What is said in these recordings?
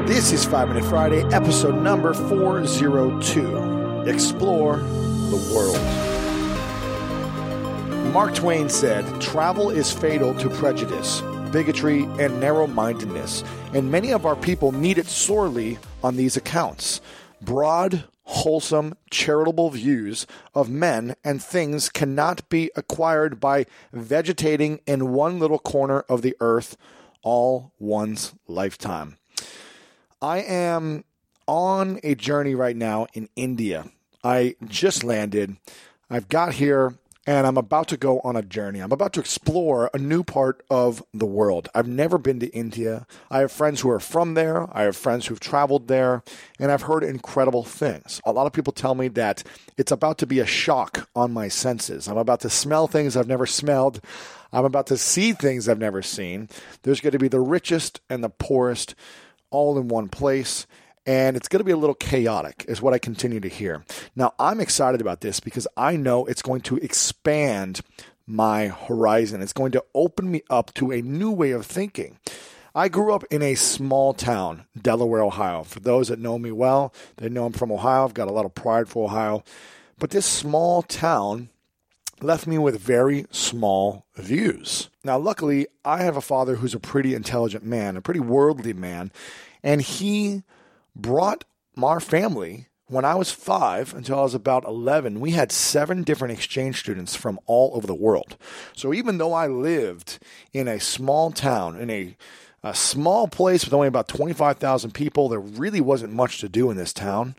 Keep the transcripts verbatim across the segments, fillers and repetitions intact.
This is five Minute Friday, episode number four oh two. Explore the world. Mark Twain said, "Travel is fatal to prejudice, bigotry, and narrow-mindedness, and many of our people need it sorely on these accounts. Broad, wholesome, charitable views of men and things cannot be acquired by vegetating in one little corner of the earth all one's lifetime." I am on a journey right now in India. I just landed. I've got here and I'm about to go on a journey. I'm about to explore a new part of the world. I've never been to India. I have friends who are from there. I have friends who've traveled there, and I've heard incredible things. A lot of people tell me that it's about to be a shock on my senses. I'm about to smell things I've never smelled. I'm about to see things I've never seen. There's going to be the richest and the poorest all in one place, and it's going to be a little chaotic, is what I continue to hear. Now, I'm excited about this because I know it's going to expand my horizon. It's going to open me up to a new way of thinking. I grew up in a small town, Delaware, Ohio. For those that know me well, they know I'm from Ohio. I've got a lot of pride for Ohio. But this small town left me with very small views. Now, luckily, I have a father who's a pretty intelligent man, a pretty worldly man, and he brought our family, when I was five until I was about eleven, we had seven different exchange students from all over the world. So even though I lived in a small town, in a, a small place with only about twenty-five thousand people, there really wasn't much to do in this town.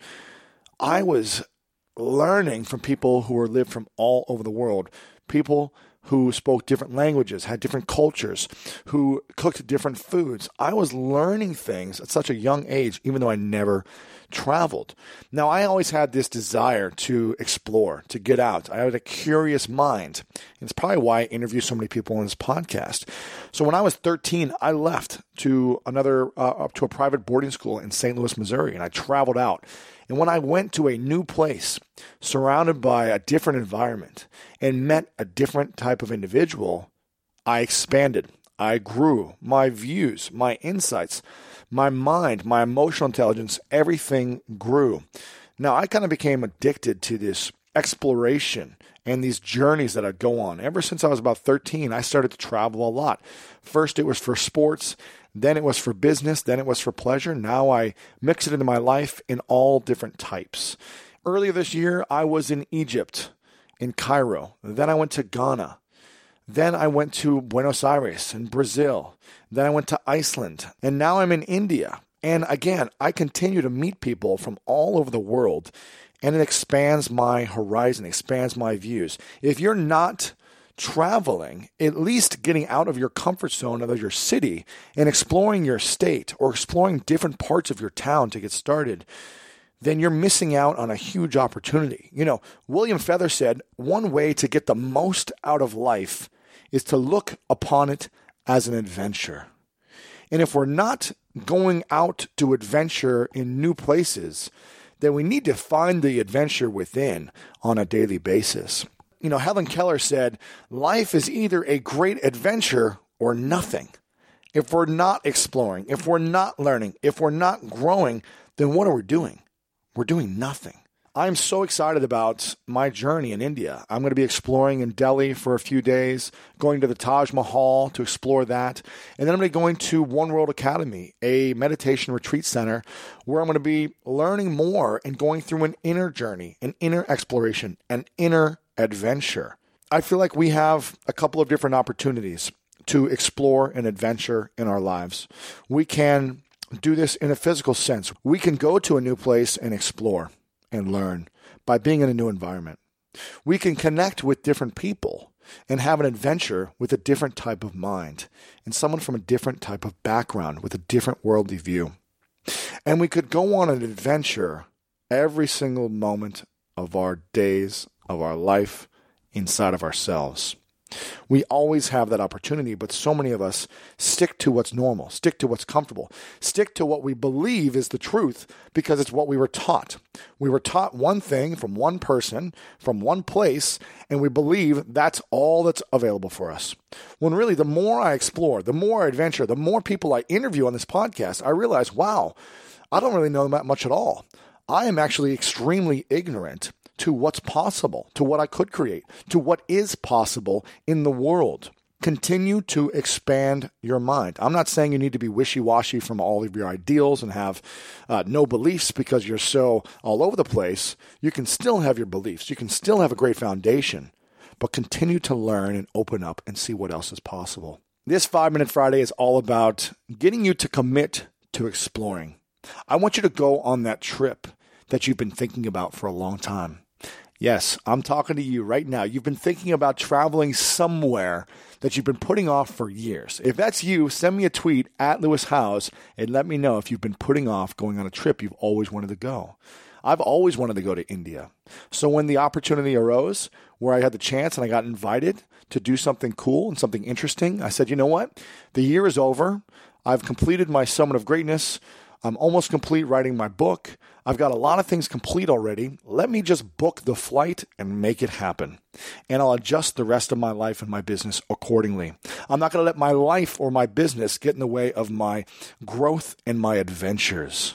I was learning from people who were lived from all over the world, people who spoke different languages, had different cultures, who cooked different foods. I was learning things at such a young age, even though I never traveled. Now, I always had this desire to explore, to get out. I had a curious mind. And it's probably why I interview so many people on this podcast. So when I was thirteen, I left to another, uh, up to a private boarding school in Saint Louis, Missouri, and I traveled out. And when I went to a new place, surrounded by a different environment, and met a different type of individual, I expanded. I grew. My views, my insights, my mind, my emotional intelligence, everything grew. Now, I kind of became addicted to this exploration and these journeys that I'd go on. Ever since I was about thirteen, I started to travel a lot. First, it was for sports. Then it was for business. Then it was for pleasure. Now I mix it into my life in all different types. Earlier this year, I was in Egypt, in Cairo. Then I went to Ghana. Then I went to Buenos Aires in Brazil. Then I went to Iceland. And now I'm in India. And again, I continue to meet people from all over the world. And it expands my horizon, expands my views. If you're not traveling, at least getting out of your comfort zone of your city and exploring your state or exploring different parts of your town to get started, then you're missing out on a huge opportunity. You know, William Feather said, one way to get the most out of life is to look upon it as an adventure. And if we're not going out to adventure in new places, then we need to find the adventure within on a daily basis. You know, Helen Keller said, life is either a great adventure or nothing. If we're not exploring, if we're not learning, if we're not growing, then what are we doing? We're doing nothing. I'm so excited about my journey in India. I'm going to be exploring in Delhi for a few days, going to the Taj Mahal to explore that. And then I'm going to be going to One World Academy, a meditation retreat center, where I'm going to be learning more and going through an inner journey, an inner exploration, an inner adventure. I feel like we have a couple of different opportunities to explore an adventure in our lives. We can do this in a physical sense. We can go to a new place and explore and learn by being in a new environment. We can connect with different people and have an adventure with a different type of mind and someone from a different type of background with a different worldly view. And we could go on an adventure every single moment of our days, of our life, inside of ourselves. We always have that opportunity, but so many of us stick to what's normal, stick to what's comfortable, stick to what we believe is the truth because it's what we were taught. We were taught one thing from one person, from one place, and we believe that's all that's available for us. When really, the more I explore, the more I adventure, the more people I interview on this podcast, I realize, wow, I don't really know that much at all. I am actually extremely ignorant to what's possible, to what I could create, to what is possible in the world. Continue to expand your mind. I'm not saying you need to be wishy-washy from all of your ideals and have uh, no beliefs because you're so all over the place. You can still have your beliefs. You can still have a great foundation, but continue to learn and open up and see what else is possible. This Five Minute Friday is all about getting you to commit to exploring. I want you to go on that trip that you've been thinking about for a long time. Yes, I'm talking to you right now. You've been thinking about traveling somewhere that you've been putting off for years. If that's you, send me a tweet at Lewis Howes and let me know if you've been putting off going on a trip you've always wanted to go. I've always wanted to go to India. So when the opportunity arose where I had the chance and I got invited to do something cool and something interesting, I said, you know what? The year is over. I've completed my Summit of Greatness. I'm almost complete writing my book. I've got a lot of things complete already. Let me just book the flight and make it happen. And I'll adjust the rest of my life and my business accordingly. I'm not going to let my life or my business get in the way of my growth and my adventures.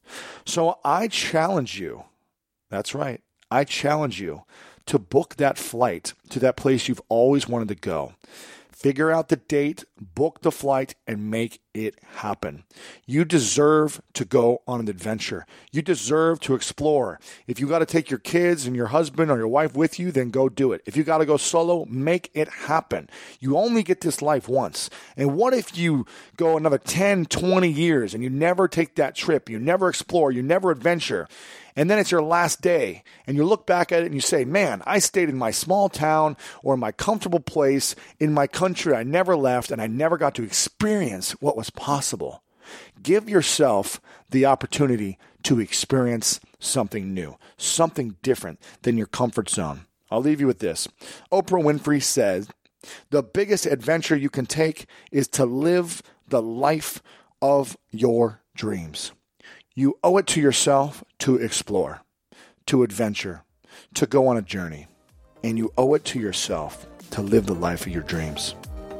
So I challenge you. That's right. I challenge you to book that flight to that place you've always wanted to go. Figure out the date, book the flight, and make it happen. You deserve to go on an adventure. You deserve to explore. If you got to take your kids and your husband or your wife with you, then go do it. If you got to go solo, make it happen. You only get this life once. And what if you go another ten, twenty years and you never take that trip, you never explore, you never adventure, and then it's your last day, and you look back at it and you say, man, I stayed in my small town or in my comfortable place in my country. I never left, and I never got to experience what was possible. Give yourself the opportunity to experience something new, something different than your comfort zone. I'll leave you with this. Oprah Winfrey says, the biggest adventure you can take is to live the life of your dreams. You owe it to yourself to explore, to adventure, to go on a journey. And you owe it to yourself to live the life of your dreams.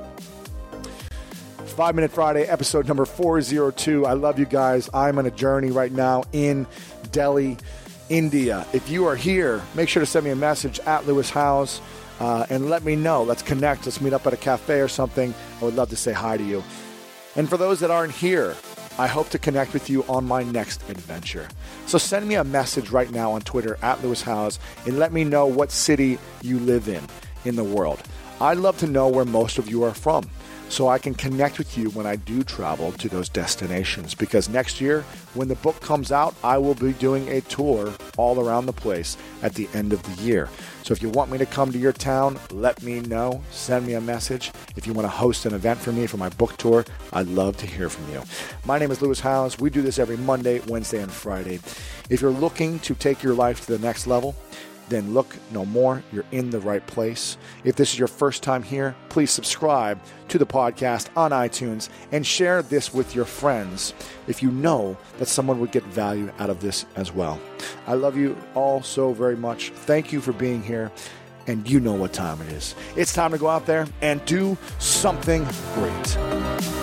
Five Minute Friday, episode number four oh two. I love you guys. I'm on a journey right now in Delhi, India. If you are here, make sure to send me a message at Lewis Howes uh, and let me know. Let's connect. Let's meet up at a cafe or something. I would love to say hi to you. And for those that aren't here, I hope to connect with you on my next adventure. So send me a message right now on Twitter at Lewis Howes and let me know what city you live in in the world. I'd love to know where most of you are from so I can connect with you when I do travel to those destinations. Because next year, when the book comes out, I will be doing a tour all around the place at the end of the year. So if you want me to come to your town, let me know. Send me a message. If you want to host an event for me for my book tour, I'd love to hear from you. My name is Lewis Howes. We do this every Monday, Wednesday, and Friday. If you're looking to take your life to the next level, then look no more. You're in the right place. If this is your first time here, please subscribe to the podcast on iTunes and share this with your friends if you know that someone would get value out of this as well. I love you all so very much. Thank you for being here. And you know what time it is. It's time to go out there and do something great.